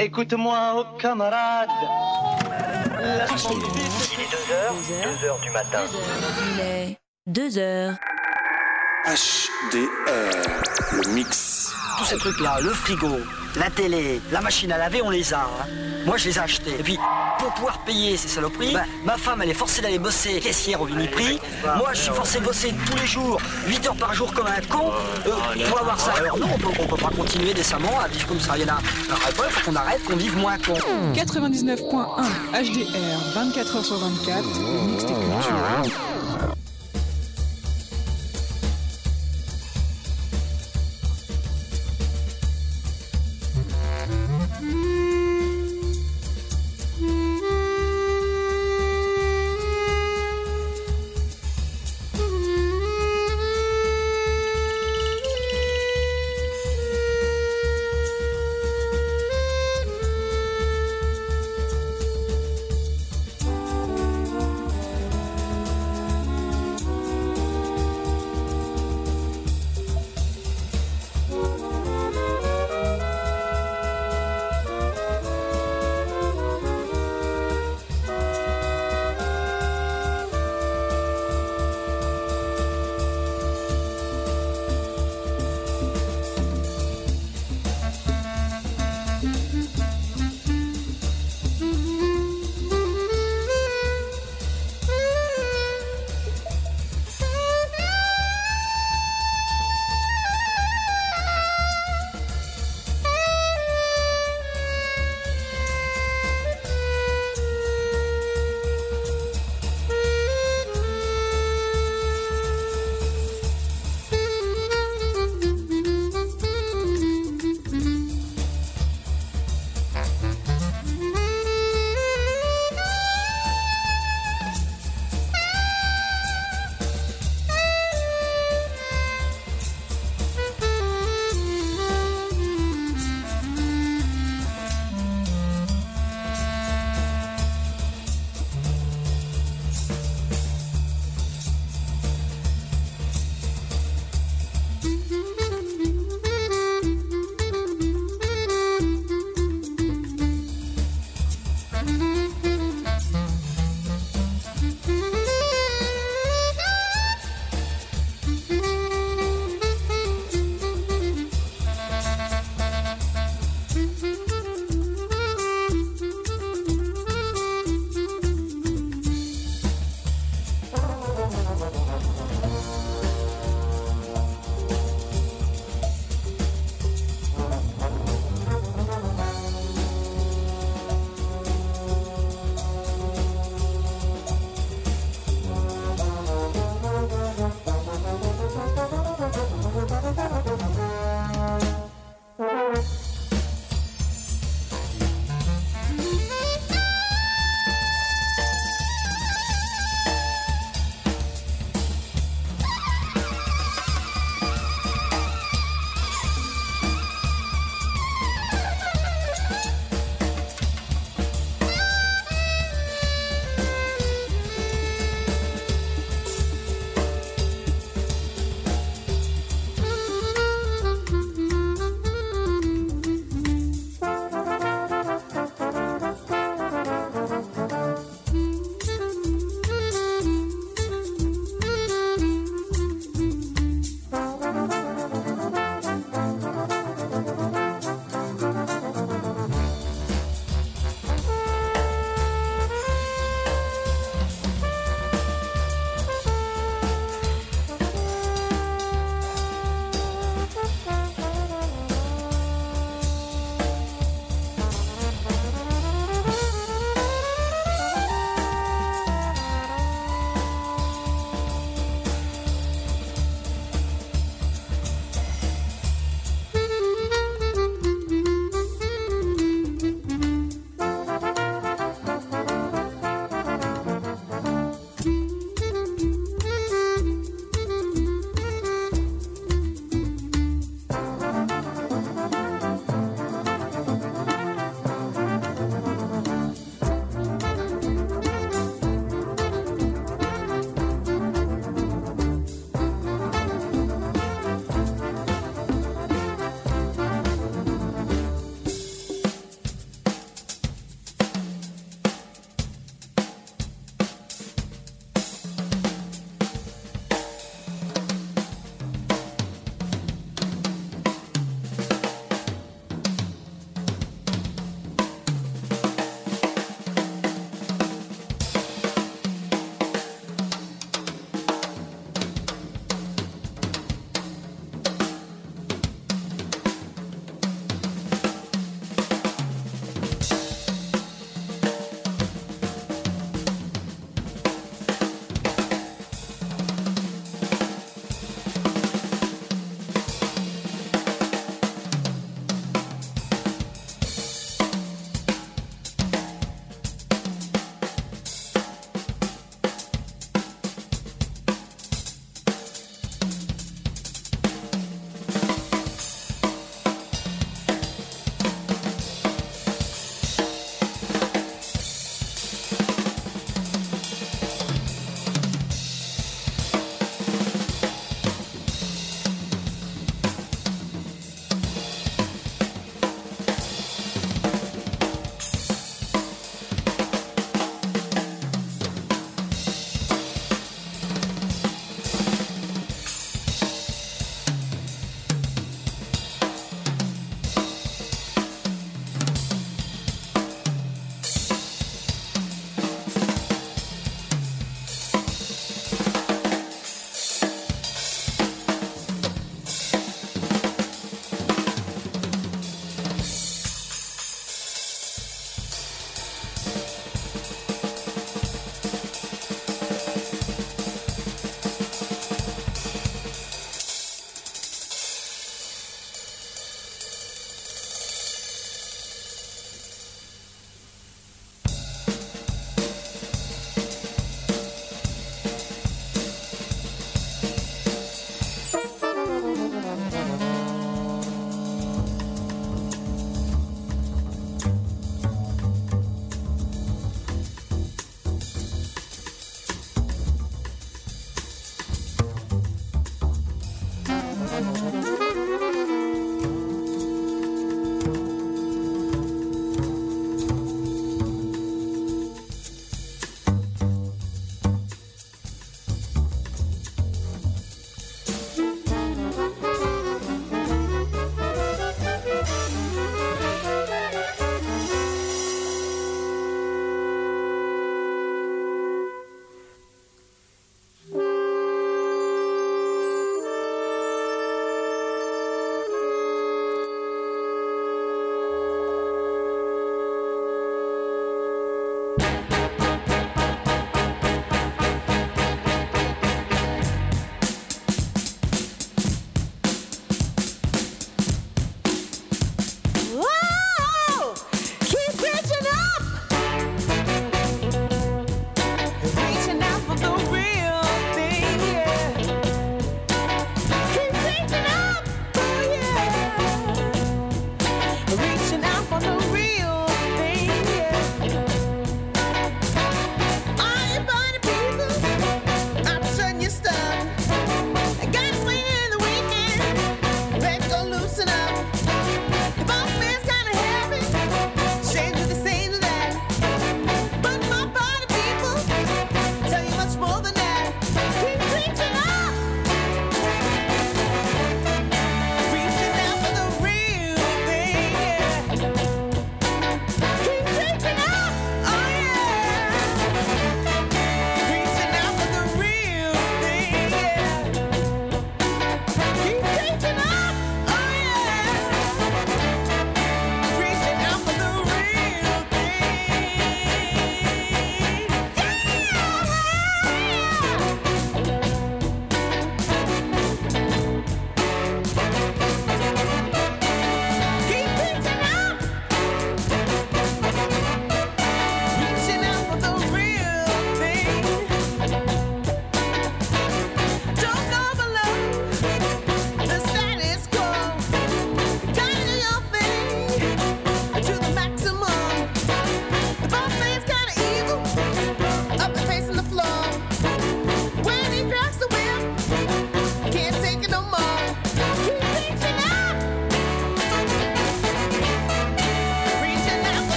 Écoute-moi, oh camarade. HDR. Il est 2h du matin. Il est 2h. HDR, le mix. Tous ces trucs-là, le frigo, la télé, la machine à laver, on les a. Hein. Moi, je les ai achetés. Et puis, pour pouvoir payer ces saloperies, ma femme, elle est forcée d'aller bosser caissière au Uniprix. Moi, je suis forcé de bosser tous les jours, 8 heures par jour comme un con, pour avoir ça. Alors non, on peut pas continuer décemment à vivre comme ça. Il y en a un peu, il faut qu'on arrête, qu'on vive moins con. 99.1 HDR, 24h sur 24, le mix des cultures.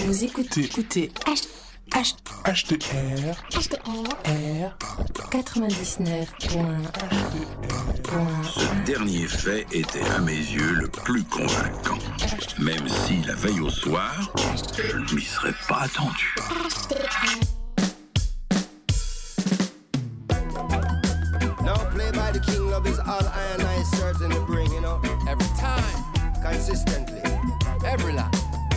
Vous écoutez HDR 99.1. Ce dernier fait était à mes yeux le plus convaincant. Même si la veille au soir, je ne m'y serais pas attendu. Now play by the king, love is all I and I certain to bring, you know. Every time, consistently, every line.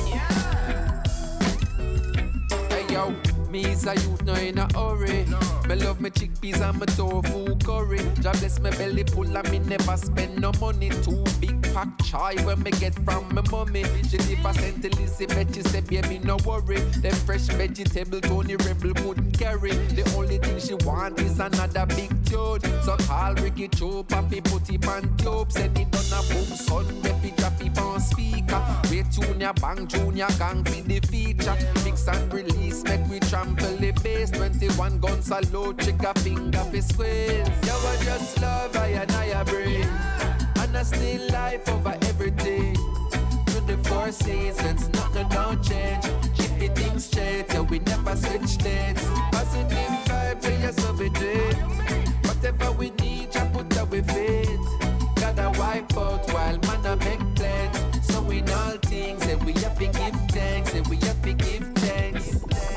Yo, me is a youth, no in a hurry. Me love me chickpeas and me tofu curry. Job bless me belly full and me never spend no money. 2 big pack chai when me get from me mommy. She never sent Elizabeth, she say baby no worry. Them fresh vegetable Tony Rebel couldn't carry. The only thing she want is another big tune. So call Ricky Joe, papi put it on tube. Send it on a boom son, baby drop it on speaker. Wait junior bang junior gang for the feature. Mix and release, make we trample the bass. 21 guns a load, check a finger for squeeze. Yo, I just love I breathe. And I still life over everything. 24 seasons, nothing don't change. Keep the things straight, yeah, we never switch dates. Positive vibes, yeah, yes, so we do it. Whatever we need, I put that we fit. Gotta wipe out while man I make plans. So in all things, yeah, we have to give thanks, yeah, we have to give thanks.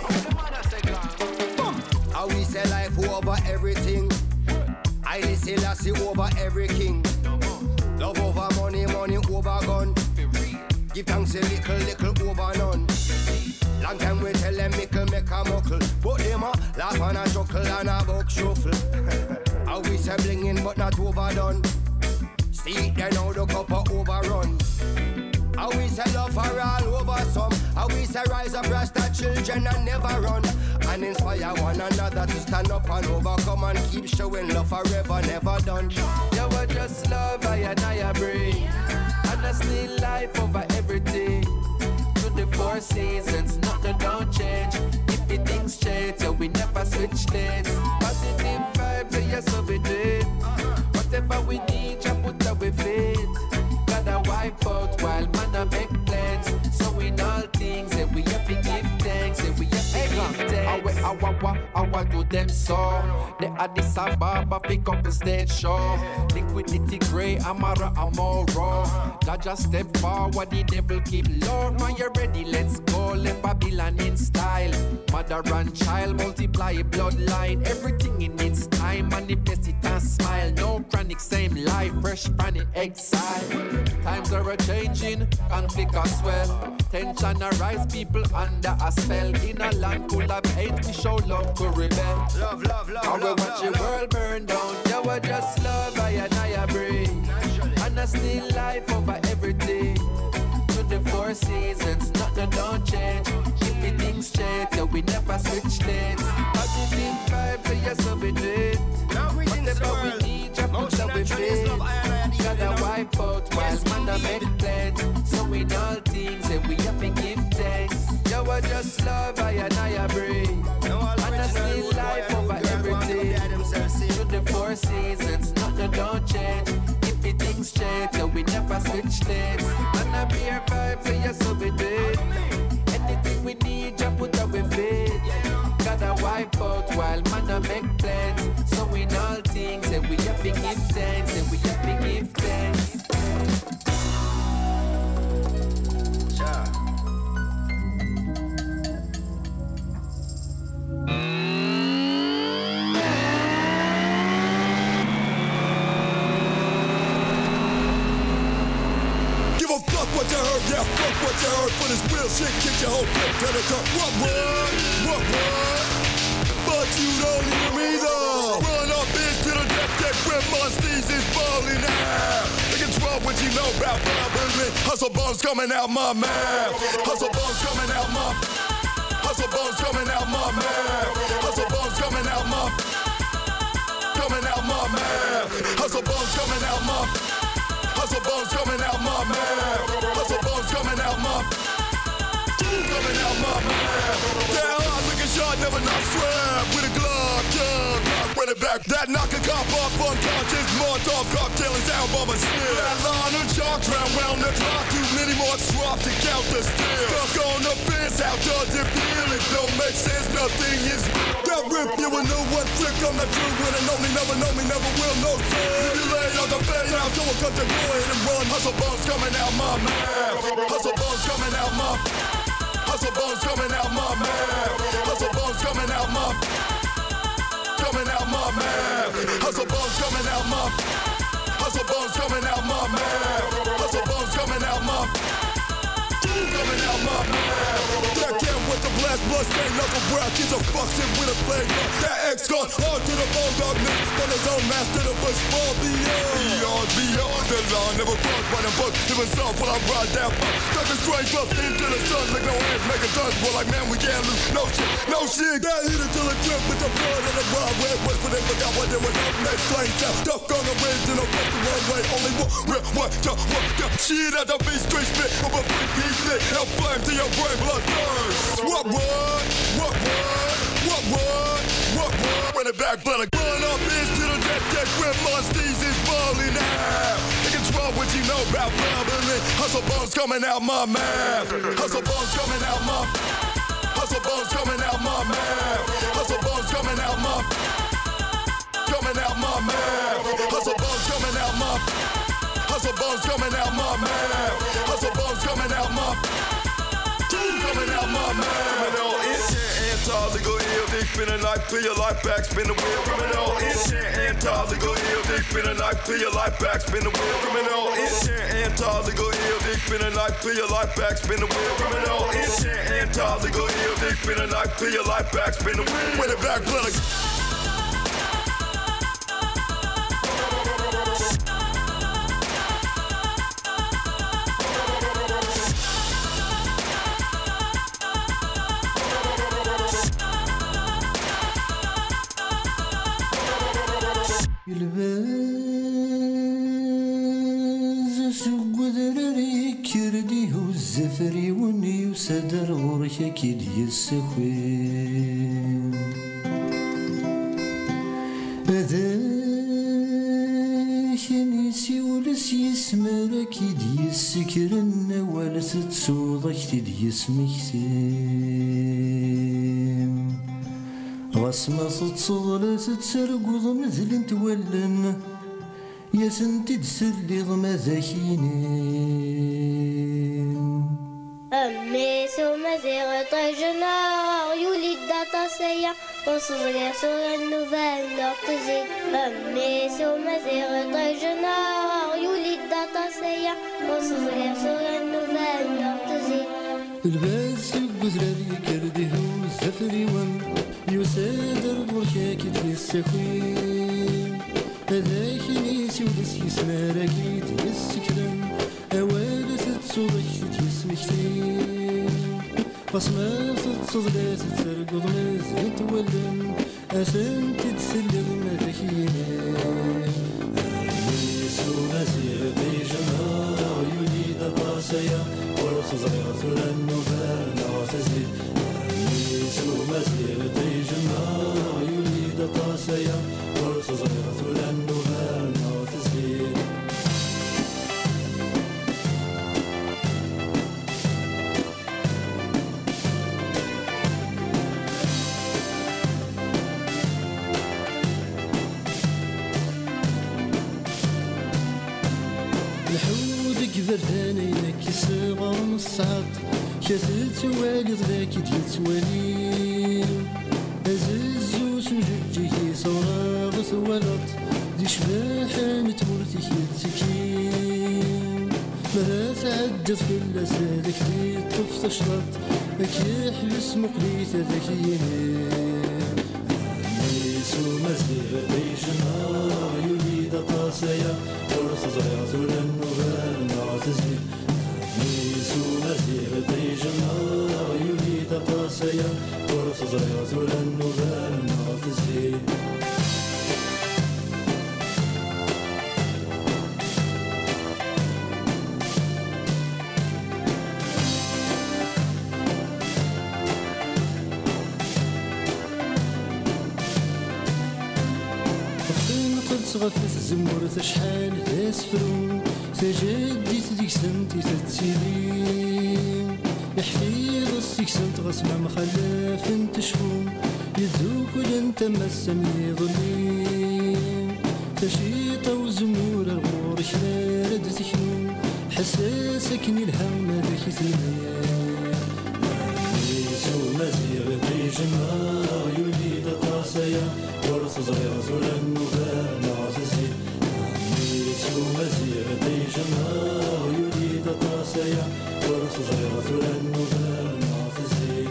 How we say life over everything. I say Lassie over every king. Love over money, money over gun. Give thanks a little over none. Long time we tell them make a muckle. But them a laugh and a chuckle and a buck shuffle. How we say blingin' but not overdone. See they now the cup a overrun. How we say love for all over some. How we say rise up Rasta children and never run. And inspire one another to stand up and overcome and keep showing love forever, never done. Yo, I just love I breathe. And I still life over everything. 24 seasons, nothing don't change. If the things change, yeah, we never switch lanes. Positive vibes, yeah, yes, so we do it. Whatever we need, I put that we fit. Gotta wipe out while man I make plans. So in all things, yeah, we have to give thanks, yeah, we have to give thanks. I do them so. They are this Ababa, pick up the stage show. Liquidity grey, Amara, Amoro. Jaja step forward, the devil keep low. Man, you ready, let's go, let Babylon in style. Mother and child, multiply bloodline. Everything in its time, manifest it and smile. No chronic, same life, fresh from the exile. Times are a-changing, conflict as well. Tension arise, people under a spell. In a land full of hate, we show love to rebel. Love, love, love, I will watch the world burn down. Yo, I just love I breathe. And I still life over everything. 24 seasons, nothing don't change. Keep the things straight, yeah, we never switch lanes. Positive vibes, yeah, yes, so we do it. Whatever we need, I put that we fit. Gotta wipe out while man I make plans. So in all things, yeah, we have to give thanks. Yo, I just love I breathe. And I still life over everything. 24 seasons, nothing don't change. Keep the things straight, yeah, we never switch lanes. And I beer vibes, yeah, yes, so we do it. Anything we need, I put that we fit. Gotta wipe out while man I make plans. So in all things, yeah, we have to give thanks, yeah, we have to give thanks. What you heard, yeah, fuck what you heard. For this real shit, kick your whole clip to the cup. What? But you don't even reason. Run up bitch to the death, get grip on Steez is balling out. Look at 12 what you know about bubbling. Hustle bones coming out my mouth. Hustle bones coming out my. Hustle bones coming out my mouth. Hustle bones coming out my. Coming out my mouth. Hustle bones coming out my. Hustle bones coming out my mouth. Hustle bones coming out my. Coming out my mouth. Down hard, looking sharp, never not swear. With a glove, jug, rock, Run it back, that knock a cop off unconscious. Molotov cocktail is out by my sniff. That line of chalk round the clock. Too many more drop to count the still. Stuck on the fence, how does it feel? It don't make sense, nothing is. That rip, you will know one trick. I'm not true when and only never know me, never will, no sir. You lay on the fade now, so I'll cut the go ahead and run. Hustle bones coming out my mouth. Hustle bones coming out my. Hustle bones coming out my mouth. Hustle bones coming out my. Coming out my mouth. Hustle bones coming out my. Hustle bones coming out my mouth. Hustle bones coming out my. Coming out my mouth. That can with the blast, blood stain, knuckle breath. Gives a fuck shit with a flavor. That X gone hard to the bone, dog nigga. From his own master, the bush far beyond. Beyond the line. Never crossed by the book. Even soft when I ride that fuck. Stuck a straight up into the sun. Like no hands, make a touch. Well, like man, we can't lose. No shit, no shit. That hit it till it drip with the blood and the wild red west. But they forgot what they were up next. Flames out. Stuff on the ridge in a fucking runway. Only one real one to work the shit at the beat straight spit. From a free piece lit. Help flames to your brain, blood burns. What? Run it back, blood. Run up into the deck, grip monsters is balling out. They control what you know about bubbling. Hustle bones coming out my mouth. Hustle bones coming out my. Hustle bones coming out my mouth. Hustle bones coming out my. Coming out my mouth. Hustle bones coming out my. Hustle bones coming out my mouth. Hustle bones coming out my. Coming out my mouth. Criminal intent, anti-legal ill. They spinning life to your life back, spin the wheel. Criminal intent, anti-legal ill. They spinning life to your life back, spin the wheel. Criminal intent, anti-legal ill. They spinning life to your life back, spin the wheel. Criminal intent, anti-legal ill. They spinning life to your life back, spin the wheel. Run it back, blood. الباز سوق ذراري كردي هو الزفري وني وسدر غورك اكيد يسخوين هذاك نسي ولس يسمر اكيد يسكرن ولس تصوضك تد يسمكتين غصمة تصغل تتسرقض مثل تولن يا سنتي تسلي ضما ذاكينين أمي سوما زيغ طيجنا يولي الداتا سيا وصغير سوغ النوفال نقتزي أمي سوما زيغ طيجنا يولي الداتا سيا وصغير سوغ النوفال نقتزي الباس قدراري كردي هو الزفري ون يسادر برشاك تيسخوين هذاك نيسي ودس يسماركي تيسكرن أوالة تصوضك تيسمكتين قصمة تتصدى تتسرقض مازال تولن أسان تتسلق مذاكينين نيسو مزيغ بيجنا عيوني دطاسيا ورخ صغيرة للنوفال نعتزل نيسو مزيغ بيجنا عيوني دطاسيا ورخ صغيرة للنوفال نعتزل الحودك برداني لك صغار الصعد كثرت والد ذاك ديتوالي أززو سججي صراغ ثولط دي شباحة متمرتي يتسكين مرا تعدت في اللسالك دي طفت شرط أكي حبس مقليت ذاكيين نيسو مزيغ بيشنا يوليد طاسيا ورث زيارة للنوبال نعتزل نيسو مزيغ بيجنا يوليد طاسيا ورث زيارة للنوبال نعتزل غف الزمور تشحال تسفرون تجدي تديكسنت تتسيلين يحفيظ السكسنت غسمة مخلف تشفون يدوك ولنت مسم يظلين تشيطة وزمور الغور شرارد تكنون حساسك الهم ذاك ثمين ميسو مزيغ تيجمع يوليد قاسيا ورث صغيرة للنوبة نعززي ميسو مزيغ تيجمع يوليد قاسيا ورث صغيرة للنوبة نعززي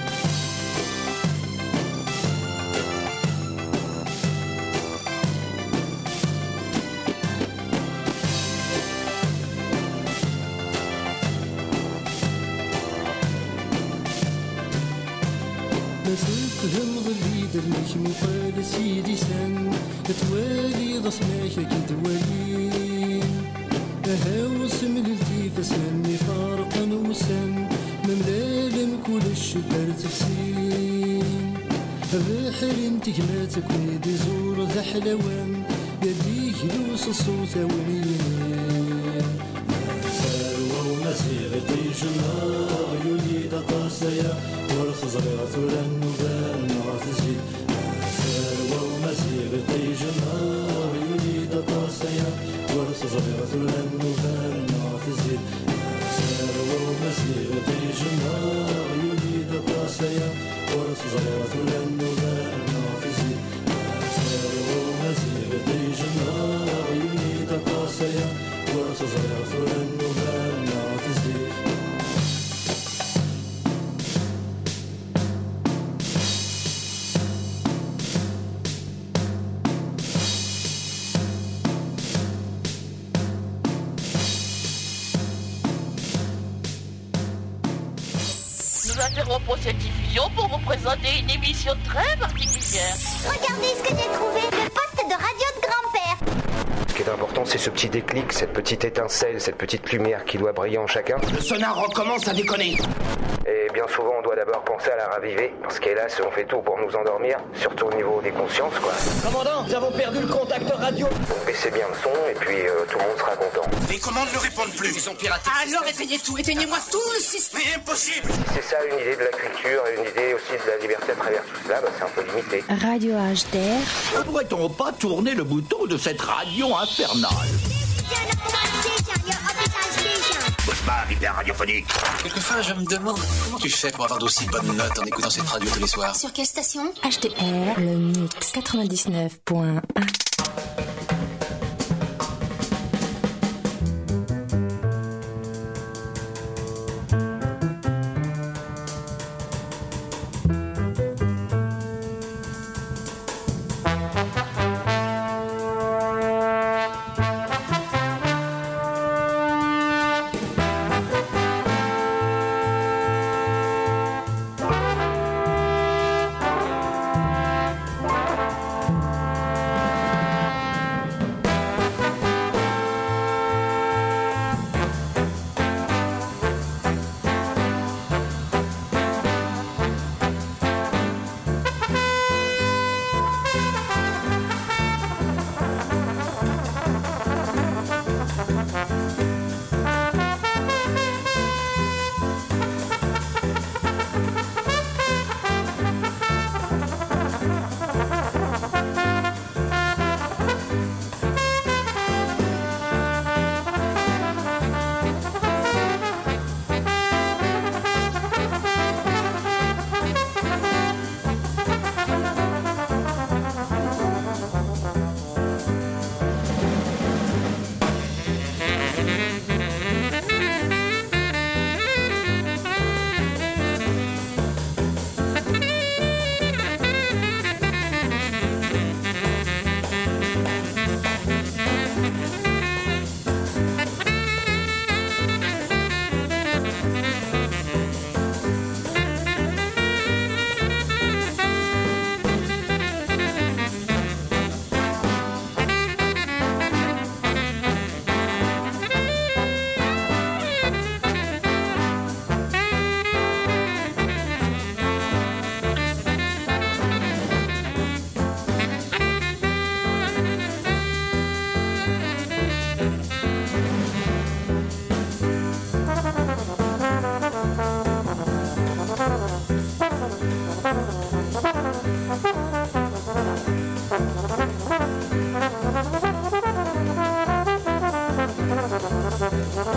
تفهم ظليد الميك مقال سيدي سن توالي ضصماك كدوالين أهاوس ملتي فسمني فارقا وسن مملالم كل الشبار تفسين البحر انتك ما تكوني دي زور ذا حلوان يديك لوس الصوت ونين ثروة ومسيغ طيجنا يوليد قاسيا ورث صغيرة للنوبال نعتزي ثروة ومسيغ طيجنا يوليد قاسيا ورث صغيرة للنوبال نعتزي ثروة ومسيغ طيجنا يوليد قاسيا ورث صغيرة للنوبال نعتزي ثروة ومسيغ طيجنا يوليد قاسيا ورث صغيرة للنوبال نعتزي Nous interrompons cette diffusion pour vous présenter une émission très particulière. Regardez ce que j'ai trouvé, le poste de radio de grand-père. Ce qui est important, c'est ce petit déclic, cette petite étincelle, cette petite lumière qui doit briller en chacun. Le sonar recommence à déconner. Et bien souvent, on doit d'abord penser à la raviver, parce qu'hélas, on fait tout pour nous endormir, surtout au niveau des consciences, quoi. Commandant, nous avons perdu le contact radio. Donc baissez bien le son, et puis tout le monde sera content. Les commandes ne répondent plus. Ils ont piraté. Alors éteignez tout, éteignez-moi tout le système. Mais impossible. C'est ça une idée de la culture, et une idée aussi de la liberté à travers tout cela, bah, c'est un peu limité. Radio HDR. Ne pourrait-on pas tourner le bouton de cette radio infernale? Bouge pas, hyper radiophonique. Quelquefois, je me demande comment tu fais pour avoir d'aussi bonnes notes en écoutant cette radio tous les soirs. Sur quelle station? HDR, le mix 99.1.